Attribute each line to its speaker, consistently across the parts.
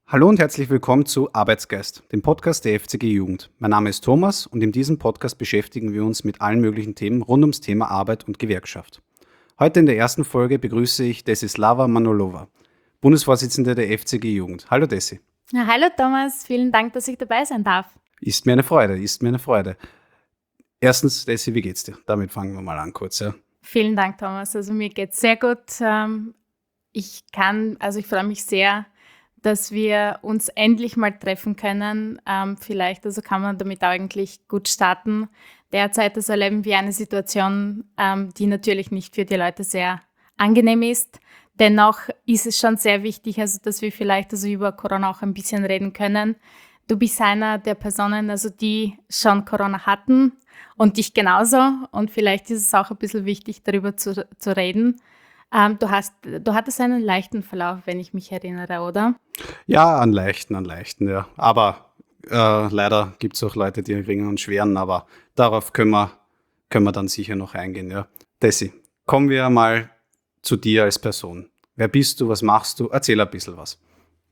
Speaker 1: Hallo und herzlich willkommen zu Arbeitsgeist, dem Podcast der FCG Jugend. Mein Name ist Thomas und in diesem Podcast beschäftigen wir uns mit allen möglichen Themen rund ums Thema Arbeit und Gewerkschaft. Heute in der ersten Folge begrüße ich Desislava Manolova, Bundesvorsitzende der FCG Jugend. Hallo Desi.
Speaker 2: Ja, hallo Thomas, vielen Dank, dass ich dabei sein darf.
Speaker 1: Ist mir eine Freude, ist mir eine Freude. Erstens, Desi, wie geht's dir? Damit fangen wir mal an kurz. Ja.
Speaker 2: Vielen Dank, Thomas. Also mir geht's sehr gut. Ich freue mich sehr, dass wir uns endlich mal treffen können. Vielleicht kann man damit eigentlich gut starten. Derzeit erleben wir eine Situation, die natürlich nicht für die Leute sehr angenehm ist. Dennoch ist es schon sehr wichtig, dass wir vielleicht über Corona auch ein bisschen reden können. Du bist einer der Personen, die schon Corona hatten und dich genauso. Und vielleicht ist es auch ein bisschen wichtig, darüber zu reden. Du hattest einen leichten Verlauf, wenn ich mich erinnere, oder?
Speaker 1: Ja, an leichten, ja. Aber leider gibt es auch Leute, die kriegen einen schweren, aber darauf können wir dann sicher noch eingehen. Ja. Desi, kommen wir mal zu dir als Person. Wer bist du, was machst du? Erzähl ein bisschen was.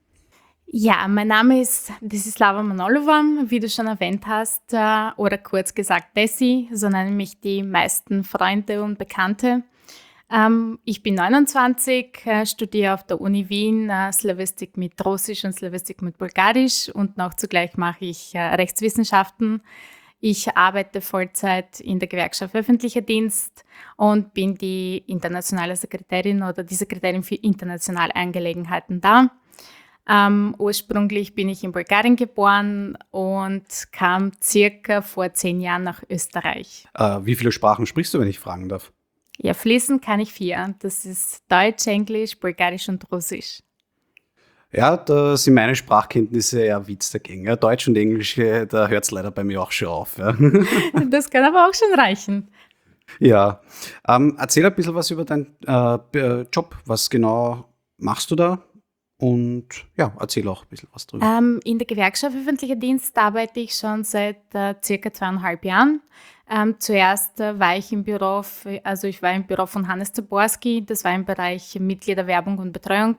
Speaker 2: Ja, mein Name ist Desislava Manolova, wie du schon erwähnt hast, oder kurz gesagt Desi, so nennen mich die meisten Freunde und Bekannte. Ich bin 29, studiere auf der Uni Wien Slawistik mit Russisch und Slawistik mit Bulgarisch und noch zugleich mache ich Rechtswissenschaften. Ich arbeite Vollzeit in der Gewerkschaft Öffentlicher Dienst und bin die internationale Sekretärin oder die Sekretärin für internationale Angelegenheiten da. Ursprünglich bin ich in Bulgarien geboren und kam circa vor 10 Jahren nach Österreich.
Speaker 1: Wie viele Sprachen sprichst du, wenn ich fragen darf?
Speaker 2: Ja, fließend kann ich 4. Das ist Deutsch, Englisch, Bulgarisch und Russisch.
Speaker 1: Ja, da sind meine Sprachkenntnisse eher Witz dagegen. Ja, Deutsch und Englisch, da hört es leider bei mir auch schon auf. Ja,
Speaker 2: Das kann aber auch schon reichen.
Speaker 1: ja. Erzähl ein bisschen was über deinen Job. Was genau machst du da? Und ja, erzähl auch ein bisschen was drüber.
Speaker 2: In der Gewerkschaft Öffentlicher Dienst arbeite ich schon seit circa 2,5 Jahren. Zuerst war ich im Büro, ich war im Büro von Hannes Zaborski, das war im Bereich Mitgliederwerbung und Betreuung.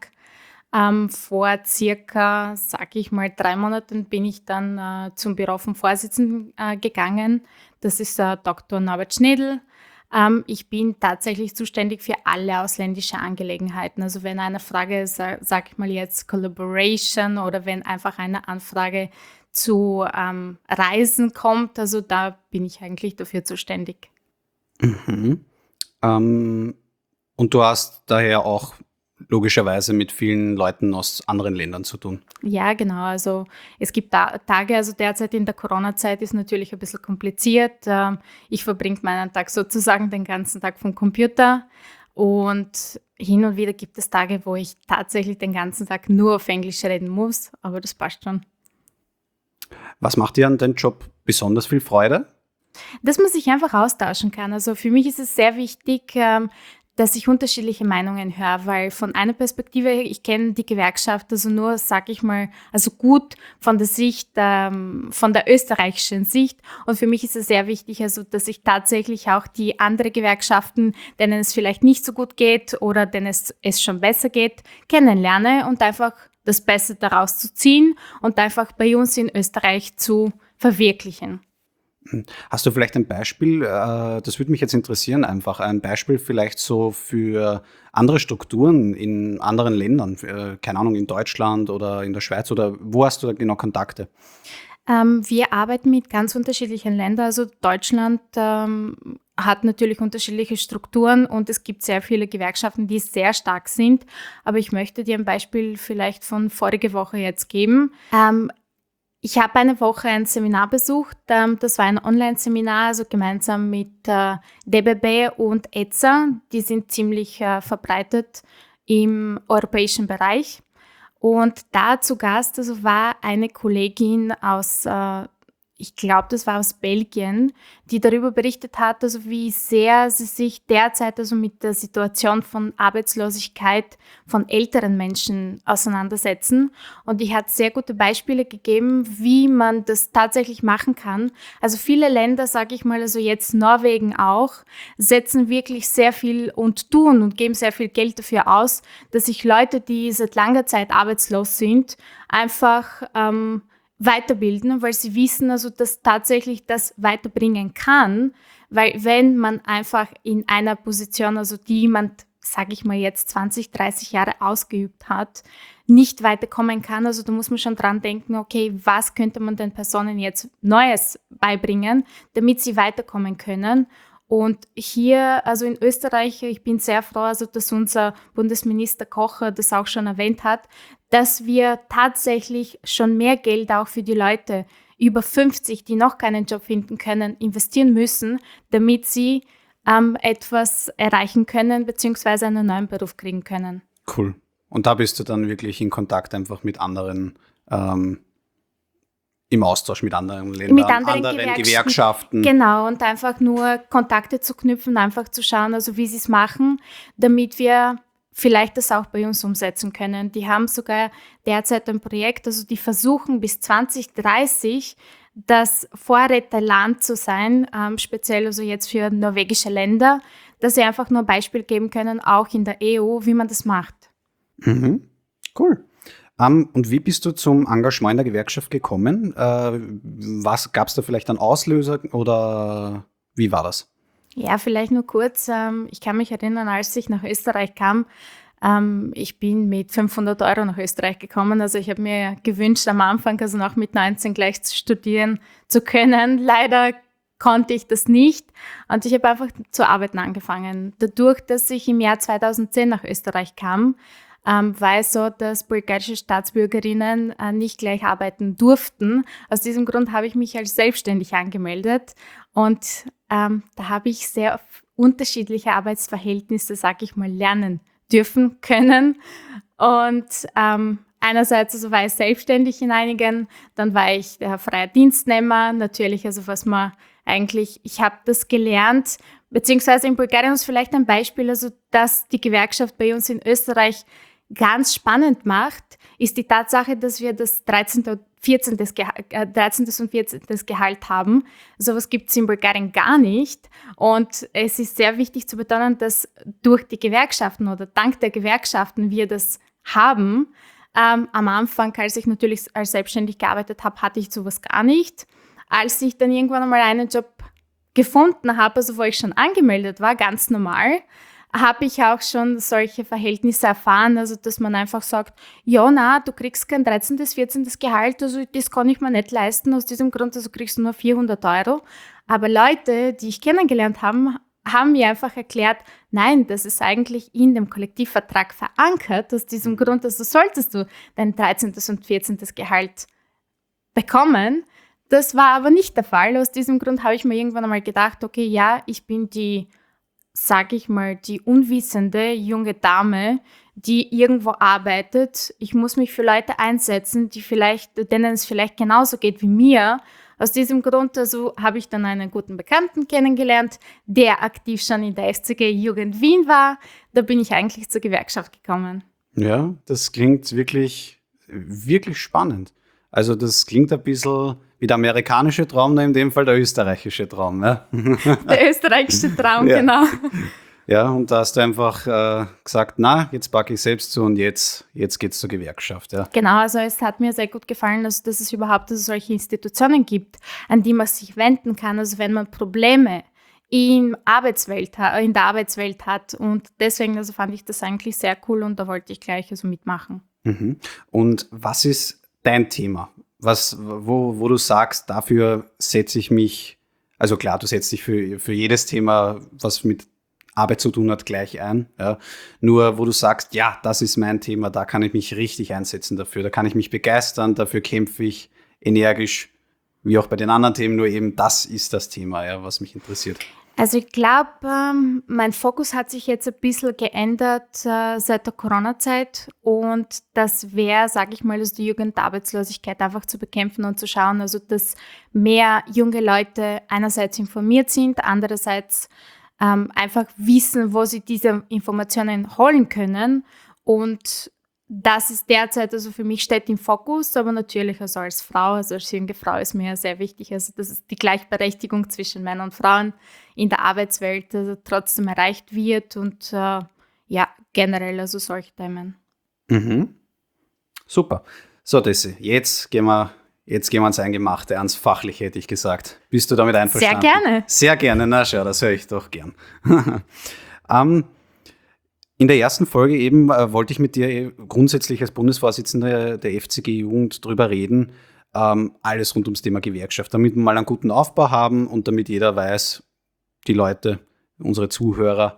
Speaker 2: Vor circa, 3 Monaten bin ich dann zum Büro vom Vorsitzenden gegangen. Das ist Dr. Norbert Schnedl. Ich bin tatsächlich zuständig für alle ausländische Angelegenheiten. Also wenn eine Frage, sag ich mal jetzt Collaboration oder wenn einfach eine Anfrage zu Reisen kommt, also da bin ich eigentlich dafür zuständig.
Speaker 1: Mhm. Und du hast daher auch logischerweise mit vielen Leuten aus anderen Ländern zu tun.
Speaker 2: Ja, genau. Also es gibt Tage, also derzeit in der Corona-Zeit ist natürlich ein bisschen kompliziert. Ich verbringe meinen Tag sozusagen den ganzen Tag vom Computer und hin und wieder gibt es Tage, wo ich tatsächlich den ganzen Tag nur auf Englisch reden muss, aber das passt schon.
Speaker 1: Was macht dir an deinem Job besonders viel Freude?
Speaker 2: Dass man sich einfach austauschen kann. Also für mich ist es sehr wichtig, dass ich unterschiedliche Meinungen höre, weil von einer Perspektive, ich kenne die Gewerkschaft also nur, sag ich mal, also gut von der Sicht, von der österreichischen Sicht. Und für mich ist es sehr wichtig, also dass ich tatsächlich auch die anderen Gewerkschaften, denen es vielleicht nicht so gut geht oder denen es schon besser geht, kennenlerne und einfach das Beste daraus zu ziehen und einfach bei uns in Österreich zu verwirklichen.
Speaker 1: Hast du vielleicht ein Beispiel, das würde mich jetzt interessieren, einfach ein Beispiel vielleicht so für andere Strukturen in anderen Ländern, keine Ahnung, in Deutschland oder in der Schweiz oder wo hast du da genau Kontakte?
Speaker 2: Wir arbeiten mit ganz unterschiedlichen Ländern. Also Deutschland hat natürlich unterschiedliche Strukturen und es gibt sehr viele Gewerkschaften, die sehr stark sind. Aber ich möchte dir ein Beispiel vielleicht von vorige Woche jetzt geben. Ich habe eine Woche ein Seminar besucht. Das war ein Online-Seminar, also gemeinsam mit DBB und ETSA. Die sind ziemlich verbreitet im europäischen Bereich. Und da zu Gast war eine Kollegin aus ich glaube, das war aus Belgien, die darüber berichtet hat, also wie sehr sie sich derzeit also mit der Situation von Arbeitslosigkeit von älteren Menschen auseinandersetzen. Und die hat sehr gute Beispiele gegeben, wie man das tatsächlich machen kann. Also viele Länder, sage ich mal, also jetzt Norwegen auch, setzen wirklich sehr viel und tun und geben sehr viel Geld dafür aus, dass sich Leute, die seit langer Zeit arbeitslos sind, einfach weiterbilden, weil sie wissen, also dass tatsächlich das weiterbringen kann, weil wenn man einfach in einer Position, also die jemand, sage ich mal jetzt 20, 30 Jahre ausgeübt hat, nicht weiterkommen kann, also da muss man schon dran denken, okay, was könnte man den Personen jetzt Neues beibringen, damit sie weiterkommen können. Und hier, also in Österreich, ich bin sehr froh, also dass unser Bundesminister Kocher das auch schon erwähnt hat, dass wir tatsächlich schon mehr Geld auch für die Leute über 50, die noch keinen Job finden können, investieren müssen, damit sie etwas erreichen können, beziehungsweise einen neuen Beruf kriegen können.
Speaker 1: Cool. Und da bist du dann wirklich in Kontakt einfach mit anderen, im Austausch mit anderen Ländern,
Speaker 2: mit anderen
Speaker 1: Gewerkschaften.
Speaker 2: Genau, und einfach nur Kontakte zu knüpfen, einfach zu schauen, also wie sie es machen, damit wir vielleicht das auch bei uns umsetzen können. Die haben sogar derzeit ein Projekt, also die versuchen bis 2030 das Vorreiterland zu sein, speziell also jetzt für norwegische Länder, dass sie einfach nur ein Beispiel geben können, auch in der EU, wie man das macht.
Speaker 1: Mhm. Cool. Und wie bist du zum Engagement in der Gewerkschaft gekommen? Was gab es da vielleicht einen Auslöser oder wie war das?
Speaker 2: Ja, vielleicht nur kurz. Ich kann mich erinnern, als ich nach Österreich kam, ich bin mit 500 € nach Österreich gekommen. Also ich habe mir gewünscht, am Anfang, also noch mit 19 gleich studieren zu können. Leider konnte ich das nicht und ich habe einfach zu arbeiten angefangen. Dadurch, dass ich im Jahr 2010 nach Österreich kam, war es so, dass bulgarische Staatsbürgerinnen nicht gleich arbeiten durften. Aus diesem Grund habe ich mich als selbstständig angemeldet und da habe ich sehr unterschiedliche Arbeitsverhältnisse, sage ich mal, lernen dürfen können. Und einerseits also war ich selbstständig in einigen, dann war ich der freier Dienstnehmer, natürlich, also was man eigentlich, ich habe das gelernt, beziehungsweise in Bulgarien ist vielleicht ein Beispiel, also dass die Gewerkschaft bei uns in Österreich ganz spannend macht, ist die Tatsache, dass wir das 13. und 14. Gehalt haben. Sowas gibt es in Bulgarien gar nicht. Und es ist sehr wichtig zu betonen, dass durch die Gewerkschaften oder dank der Gewerkschaften wir das haben. Am Anfang, als ich natürlich als selbstständig gearbeitet habe, hatte ich sowas gar nicht. Als ich dann irgendwann einmal einen Job gefunden habe, also wo ich schon angemeldet war, ganz normal, habe ich auch schon solche Verhältnisse erfahren, also dass man einfach sagt, ja, na, du kriegst kein 13., 14. Gehalt, also das kann ich mir nicht leisten, aus diesem Grund, also kriegst du nur 400 €. Aber Leute, die ich kennengelernt habe, haben mir einfach erklärt, nein, das ist eigentlich in dem Kollektivvertrag verankert, aus diesem Grund, also solltest du dein 13. und 14. Gehalt bekommen. Das war aber nicht der Fall. Aus diesem Grund habe ich mir irgendwann einmal gedacht, okay, ja, ich bin die, sage ich mal, die unwissende junge Dame, die irgendwo arbeitet. Ich muss mich für Leute einsetzen, denen es vielleicht genauso geht wie mir. Aus diesem Grund also habe ich dann einen guten Bekannten kennengelernt, der aktiv schon in der FCG Jugend Wien war. Da bin ich eigentlich zur Gewerkschaft gekommen.
Speaker 1: Ja, das klingt wirklich, wirklich spannend. Also das klingt ein bisschen wie der amerikanische Traum, in dem Fall der österreichische Traum. Ja?
Speaker 2: Der österreichische Traum,
Speaker 1: ja.
Speaker 2: Genau.
Speaker 1: Ja, und da hast du einfach gesagt, na, jetzt packe ich selbst zu und jetzt geht's zur Gewerkschaft. Ja.
Speaker 2: Genau, also es hat mir sehr gut gefallen, dass es überhaupt solche Institutionen gibt, an die man sich wenden kann, also wenn man Probleme in der Arbeitswelt hat. Und deswegen also fand ich das eigentlich sehr cool und da wollte ich gleich also mitmachen.
Speaker 1: Mhm. Und was ist dein Thema? Wo du sagst, dafür setze ich mich, also klar, du setzt dich für jedes Thema, was mit Arbeit zu tun hat, gleich ein. Ja. Nur wo du sagst, ja, das ist mein Thema, da kann ich mich richtig einsetzen dafür, da kann ich mich begeistern, dafür kämpfe ich energisch, wie auch bei den anderen Themen, nur eben das ist das Thema, ja, was mich interessiert.
Speaker 2: Also ich glaube, mein Fokus hat sich jetzt ein bisschen geändert seit der Corona-Zeit und das wäre, sage ich mal, also die Jugendarbeitslosigkeit einfach zu bekämpfen und zu schauen, also dass mehr junge Leute einerseits informiert sind, andererseits einfach wissen, wo sie diese Informationen holen können und das ist derzeit, also für mich steht im Fokus, aber natürlich also als Frau, also als junge Frau ist mir sehr wichtig, also dass die Gleichberechtigung zwischen Männern und Frauen in der Arbeitswelt also trotzdem erreicht wird und generell also solche Themen.
Speaker 1: Mhm. Super. So, Desi, jetzt gehen wir ans Eingemachte, ans Fachliche, hätte ich gesagt. Bist du damit einverstanden?
Speaker 2: Sehr gerne.
Speaker 1: Sehr gerne, na schau, das höre ich doch gern. In der ersten Folge eben wollte ich mit dir grundsätzlich als Bundesvorsitzender der FCG-Jugend drüber reden, alles rund ums Thema Gewerkschaft, damit wir mal einen guten Aufbau haben und damit jeder weiß, die Leute, unsere Zuhörer,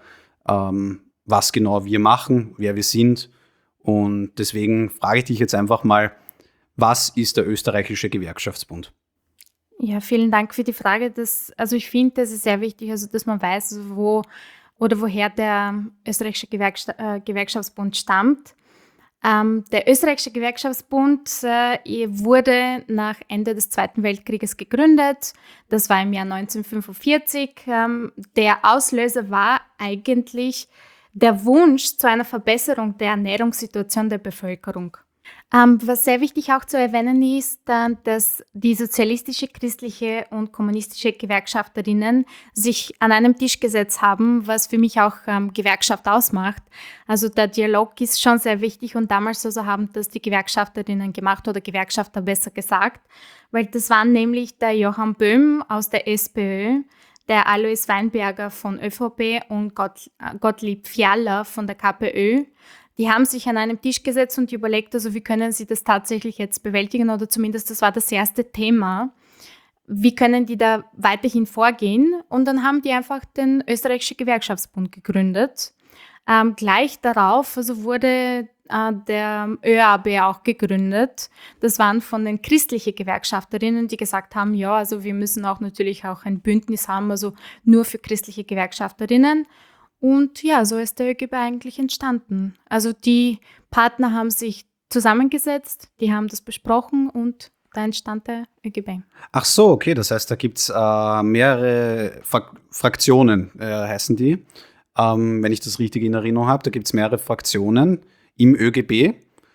Speaker 1: was genau wir machen, wer wir sind. Und deswegen frage ich dich jetzt einfach mal, was ist der österreichische Gewerkschaftsbund?
Speaker 2: Ja, vielen Dank für die Frage. Also ich finde, das ist sehr wichtig, also dass man weiß, woher der österreichische Gewerkschaftsbund stammt. Der österreichische Gewerkschaftsbund wurde nach Ende des Zweiten Weltkrieges gegründet. Das war im Jahr 1945. Der Auslöser war eigentlich der Wunsch zu einer Verbesserung der Ernährungssituation der Bevölkerung. Was sehr wichtig auch zu erwähnen ist, dass die sozialistische, christliche und kommunistische Gewerkschafterinnen sich an einem Tisch gesetzt haben, was für mich auch Gewerkschaft ausmacht. Also der Dialog ist schon sehr wichtig und damals also haben das die Gewerkschafterinnen gemacht oder Gewerkschafter besser gesagt, weil das waren nämlich der Johann Böhm aus der SPÖ, der Alois Weinberger von ÖVP und Gottlieb Fiala von der KPÖ. Die haben sich an einem Tisch gesetzt und überlegt, also wie können sie das tatsächlich jetzt bewältigen oder zumindest das war das erste Thema. Wie können die da weiterhin vorgehen? Und dann haben die einfach den österreichischen Gewerkschaftsbund gegründet. Gleich darauf also wurde der ÖAB auch gegründet. Das waren von den christlichen Gewerkschafterinnen, die gesagt haben, ja, also wir müssen auch natürlich auch ein Bündnis haben, also nur für christliche Gewerkschafterinnen. Und ja, so ist der ÖGB eigentlich entstanden. Also die Partner haben sich zusammengesetzt, die haben das besprochen und da entstand der ÖGB.
Speaker 1: Ach so, okay, das heißt, da gibt es mehrere Fraktionen, heißen die. Wenn ich das richtig in Erinnerung habe, da gibt es mehrere Fraktionen im ÖGB.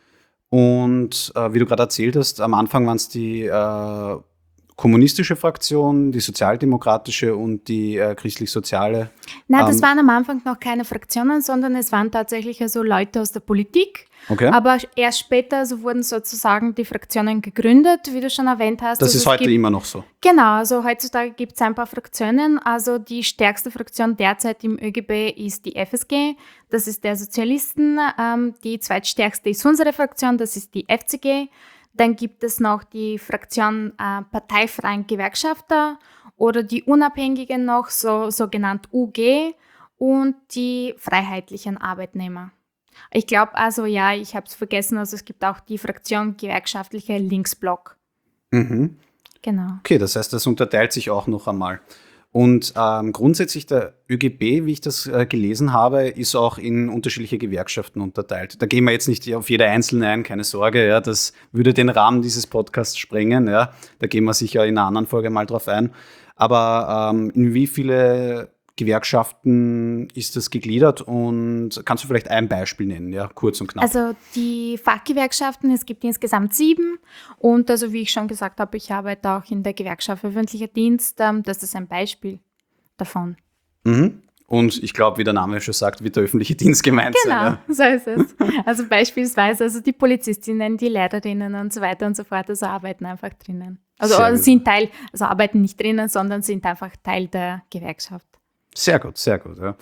Speaker 1: Und wie du gerade erzählt hast, am Anfang waren es die kommunistische Fraktion, die sozialdemokratische und die christlich-soziale.
Speaker 2: Nein, das waren am Anfang noch keine Fraktionen, sondern es waren tatsächlich also Leute aus der Politik.
Speaker 1: Okay.
Speaker 2: Aber erst später also wurden sozusagen die Fraktionen gegründet, wie du schon erwähnt hast.
Speaker 1: Das ist heute immer noch so.
Speaker 2: Genau, also heutzutage gibt es ein paar Fraktionen. Also die stärkste Fraktion derzeit im ÖGB ist die FSG, das ist der Sozialisten. Die zweitstärkste ist unsere Fraktion, das ist die FCG. Dann gibt es noch die Fraktion Parteifreien Gewerkschafter oder die Unabhängigen noch, so genannt UG und die Freiheitlichen Arbeitnehmer. Ich glaube also, ja, ich habe es vergessen, also es gibt auch die Fraktion Gewerkschaftliche Linksblock.
Speaker 1: Mhm.
Speaker 2: Genau.
Speaker 1: Okay, das heißt, das unterteilt sich auch noch einmal. Und grundsätzlich der ÖGB, wie ich das gelesen habe, ist auch in unterschiedliche Gewerkschaften unterteilt. Da gehen wir jetzt nicht auf jede einzelne ein, keine Sorge, ja, das würde den Rahmen dieses Podcasts sprengen. Ja. Da gehen wir sicher in einer anderen Folge mal drauf ein. Aber in wie viele Gewerkschaften ist das gegliedert und kannst du vielleicht ein Beispiel nennen, ja, kurz und knapp?
Speaker 2: Also die Fachgewerkschaften, es gibt insgesamt 7 und also wie ich schon gesagt habe, ich arbeite auch in der Gewerkschaft öffentlicher Dienst, das ist ein Beispiel davon.
Speaker 1: Mhm. Und ich glaube, wie der Name schon sagt, wird der öffentliche Dienst gemeint sein.
Speaker 2: Genau, so ist es. Also beispielsweise also die Polizistinnen, die Lehrerinnen und so weiter und so fort, also arbeiten einfach drinnen. Also arbeiten nicht drinnen, sondern sind einfach Teil der Gewerkschaft.
Speaker 1: Sehr gut, sehr gut. Ja.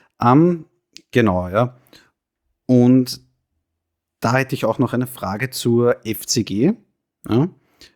Speaker 1: Genau, ja. Und da hätte ich auch noch eine Frage zur FCG. Ja.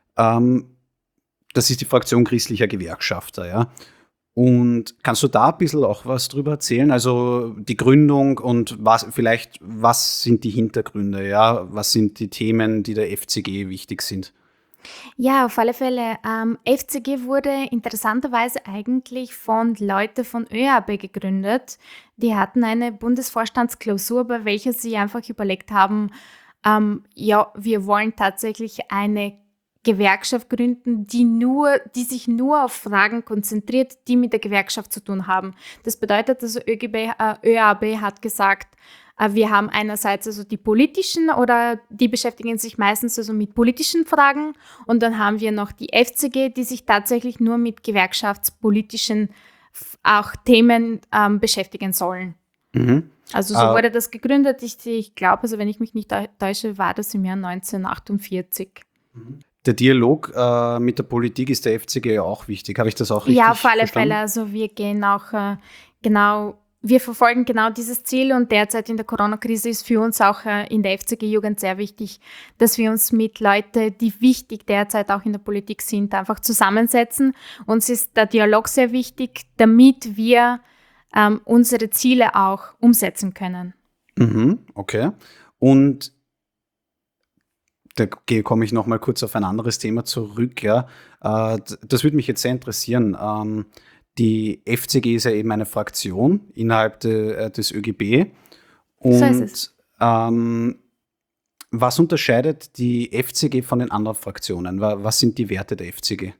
Speaker 1: Das ist die Fraktion christlicher Gewerkschafter. Ja. Und kannst du da ein bisschen auch was drüber erzählen? Also die Gründung und was sind die Hintergründe? Ja? Was sind die Themen, die der FCG wichtig sind?
Speaker 2: Ja, auf alle Fälle. FCG wurde interessanterweise eigentlich von Leuten von ÖAB gegründet. Die hatten eine Bundesvorstandsklausur, bei welcher sie einfach überlegt haben, ja, wir wollen tatsächlich eine Gewerkschaft gründen, die sich nur auf Fragen konzentriert, die mit der Gewerkschaft zu tun haben. Das bedeutet, also ÖAB hat gesagt, wir haben einerseits also die politischen oder die beschäftigen sich meistens also mit politischen Fragen und dann haben wir noch die FCG, die sich tatsächlich nur mit gewerkschaftspolitischen auch Themen beschäftigen sollen.
Speaker 1: Mhm.
Speaker 2: Also so wurde das gegründet. Ich glaube, also wenn ich mich nicht täusche, war das im Jahr 1948.
Speaker 1: Der Dialog mit der Politik ist der FCG ja auch wichtig. Habe ich das auch richtig
Speaker 2: Ja, auf alle
Speaker 1: verstanden?
Speaker 2: Fälle. Also wir gehen auch wir verfolgen genau dieses Ziel und derzeit in der Corona-Krise ist für uns auch in der FCG-Jugend sehr wichtig, dass wir uns mit Leuten, die wichtig derzeit auch in der Politik sind, einfach zusammensetzen. Uns ist der Dialog sehr wichtig, damit wir unsere Ziele auch umsetzen können.
Speaker 1: Mhm, okay. Und da komme ich noch mal kurz auf ein anderes Thema zurück. Ja. Das würde mich jetzt sehr interessieren. Die FCG ist ja eben eine Fraktion innerhalb des ÖGB. Und
Speaker 2: So ist es.
Speaker 1: Was unterscheidet die FCG von den anderen Fraktionen? Was sind die Werte der FCG?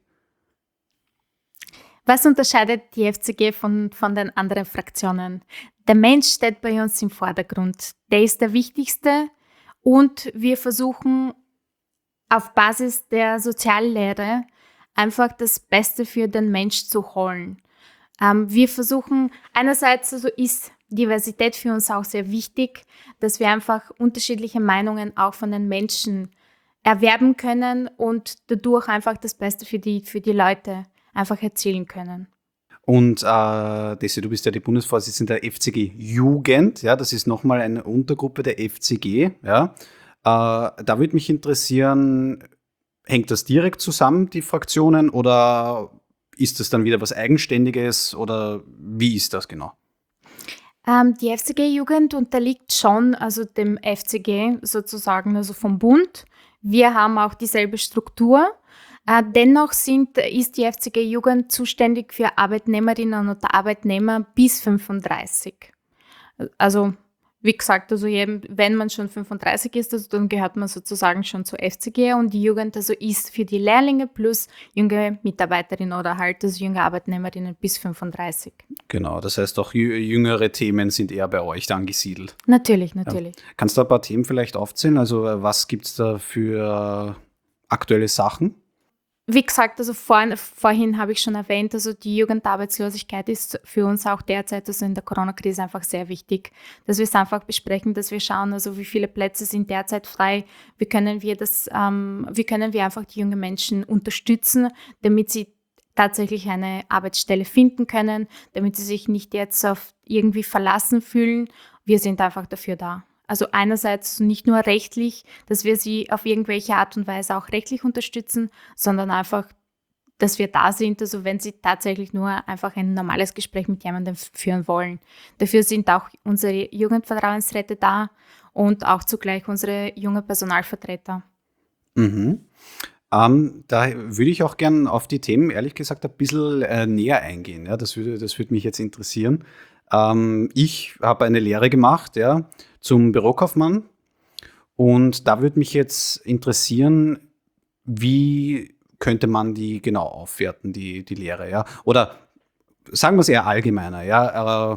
Speaker 2: Was unterscheidet die FCG von den anderen Fraktionen? Der Mensch steht bei uns im Vordergrund. Der ist der Wichtigste und wir versuchen auf Basis der Soziallehre einfach das Beste für den Mensch zu holen. Wir versuchen, einerseits also ist Diversität für uns auch sehr wichtig, dass wir einfach unterschiedliche Meinungen auch von den Menschen erwerben können und dadurch einfach das Beste für die Leute einfach erzielen können.
Speaker 1: Und Desi, du bist ja die Bundesvorsitzende der FCG Jugend. Ja, das ist nochmal eine Untergruppe der FCG. Ja. Da würde mich interessieren, hängt das direkt zusammen, die Fraktionen, oder ist das dann wieder was Eigenständiges oder wie ist das genau?
Speaker 2: Die FCG-Jugend unterliegt schon also dem FCG sozusagen, also vom Bund. Wir haben auch dieselbe Struktur. Dennoch ist die FCG-Jugend zuständig für Arbeitnehmerinnen und Arbeitnehmer bis 35. Also wie gesagt, also wenn man schon 35 ist, also dann gehört man sozusagen schon zur FCG und die Jugend also ist für die Lehrlinge plus junge Mitarbeiterinnen oder halt also junge Arbeitnehmerinnen bis 35.
Speaker 1: Genau, das heißt auch jüngere Themen sind eher bei euch angesiedelt.
Speaker 2: Natürlich.
Speaker 1: Ja. Kannst du ein paar Themen vielleicht aufzählen? Also was gibt es da für aktuelle Sachen?
Speaker 2: Wie gesagt, also vorhin habe ich schon erwähnt, also die Jugendarbeitslosigkeit ist für uns auch derzeit, also in der Corona-Krise einfach sehr wichtig, dass wir es einfach besprechen, dass wir schauen, also wie viele Plätze sind derzeit frei, wie können wir einfach die jungen Menschen unterstützen, damit sie tatsächlich eine Arbeitsstelle finden können, damit sie sich nicht jetzt auf irgendwie verlassen fühlen. Wir sind einfach dafür da. Also einerseits nicht nur rechtlich, dass wir sie auf irgendwelche Art und Weise auch rechtlich unterstützen, sondern einfach, dass wir da sind, also wenn sie tatsächlich nur einfach ein normales Gespräch mit jemandem führen wollen. Dafür sind auch unsere Jugendvertrauensräte da und auch zugleich unsere jungen Personalvertreter.
Speaker 1: Mhm. Da würde ich auch gern auf die Themen, ehrlich gesagt, ein bisschen näher eingehen. Ja, das würde mich jetzt interessieren. Ich habe eine Lehre gemacht, ja, zum Bürokaufmann. Und da würde mich jetzt interessieren, wie könnte man die genau aufwerten, die Lehre, ja? Oder sagen wir es eher allgemeiner, ja?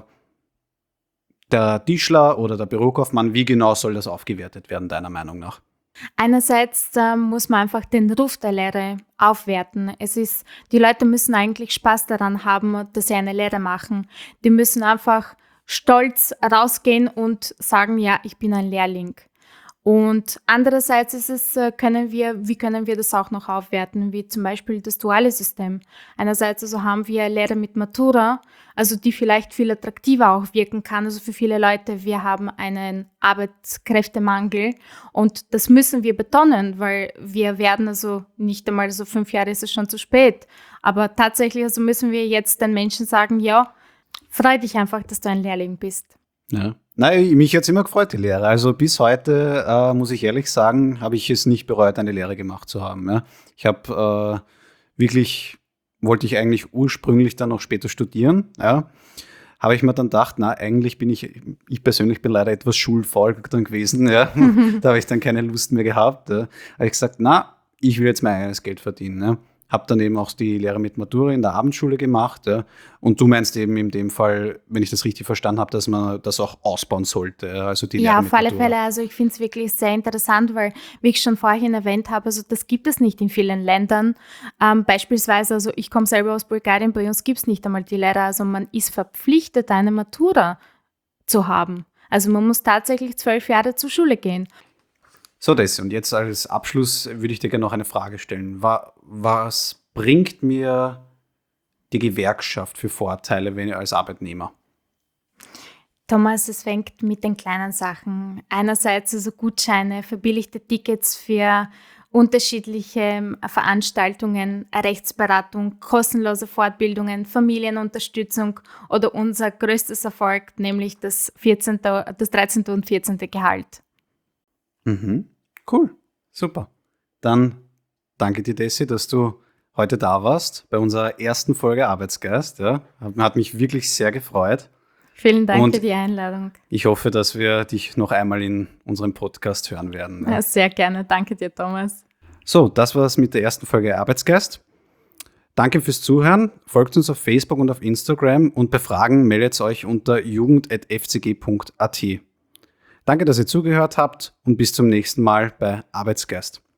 Speaker 1: Der Tischler oder der Bürokaufmann, wie genau soll das aufgewertet werden, deiner Meinung nach?
Speaker 2: Einerseits muss man einfach den Ruf der Lehre aufwerten. Die Leute müssen eigentlich Spaß daran haben, dass sie eine Lehre machen. Die müssen einfach stolz rausgehen und sagen, ja, ich bin ein Lehrling. Und andererseits wie können wir das auch noch aufwerten, wie zum Beispiel das duale System. Einerseits also haben wir Lehre mit Matura, also die vielleicht viel attraktiver auch wirken kann. Also für viele Leute, wir haben einen Arbeitskräftemangel und das müssen wir betonen, weil wir werden also nicht einmal so 5 Jahre ist es schon zu spät. Aber tatsächlich müssen wir jetzt den Menschen sagen, ja, freu dich einfach, dass du ein Lehrling bist.
Speaker 1: Ja. Nein, mich hat es immer gefreut, die Lehre. Also bis heute, muss ich ehrlich sagen, habe ich es nicht bereut, eine Lehre gemacht zu haben. Ja. Ich habe wirklich, wollte ich eigentlich ursprünglich dann noch später studieren. Ja. Habe ich mir dann gedacht, na, eigentlich ich persönlich bin leider etwas schulfaul dann gewesen. Ja. Da habe ich dann keine Lust mehr gehabt. Ja. Habe ich gesagt, na, ich will jetzt mein eigenes Geld verdienen. Ja. Habe dann eben auch die Lehre mit Matura in der Abendschule gemacht. Ja. Und du meinst eben in dem Fall, wenn ich das richtig verstanden habe, dass man das auch ausbauen sollte. Ja. Also die Lehre
Speaker 2: Ja,
Speaker 1: mit
Speaker 2: auf alle
Speaker 1: Matura.
Speaker 2: Fälle. Also ich finde es wirklich sehr interessant, weil, wie ich schon vorhin erwähnt habe, also das gibt es nicht in vielen Ländern. Beispielsweise, also ich komme selber aus Bulgarien, bei uns gibt es nicht einmal die Lehre. Also man ist verpflichtet, eine Matura zu haben. Also man muss tatsächlich 12 Jahre zur Schule gehen.
Speaker 1: So, das. Und jetzt als Abschluss würde ich dir gerne noch eine Frage stellen. Was bringt mir die Gewerkschaft für Vorteile, wenn ich als Arbeitnehmer?
Speaker 2: Thomas, es fängt mit den kleinen Sachen. Einerseits also Gutscheine, verbilligte Tickets für unterschiedliche Veranstaltungen, Rechtsberatung, kostenlose Fortbildungen, Familienunterstützung oder unser größtes Erfolg, nämlich das 13. und 14. Gehalt.
Speaker 1: Mhm. Cool, super. Dann danke dir, Desi, dass du heute da warst bei unserer ersten Folge Arbeitsgeist. Ja. Hat mich wirklich sehr gefreut.
Speaker 2: Vielen Dank
Speaker 1: Und
Speaker 2: für die Einladung.
Speaker 1: ich hoffe, dass wir dich noch einmal in unserem Podcast hören werden.
Speaker 2: Ja, sehr gerne. Danke dir, Thomas.
Speaker 1: So, das war's mit der ersten Folge Arbeitsgeist. Danke fürs Zuhören. Folgt uns auf Facebook und auf Instagram und bei Fragen meldet euch unter jugend.fcg.at. Danke, dass ihr zugehört habt und bis zum nächsten Mal bei Arbeitsgeist.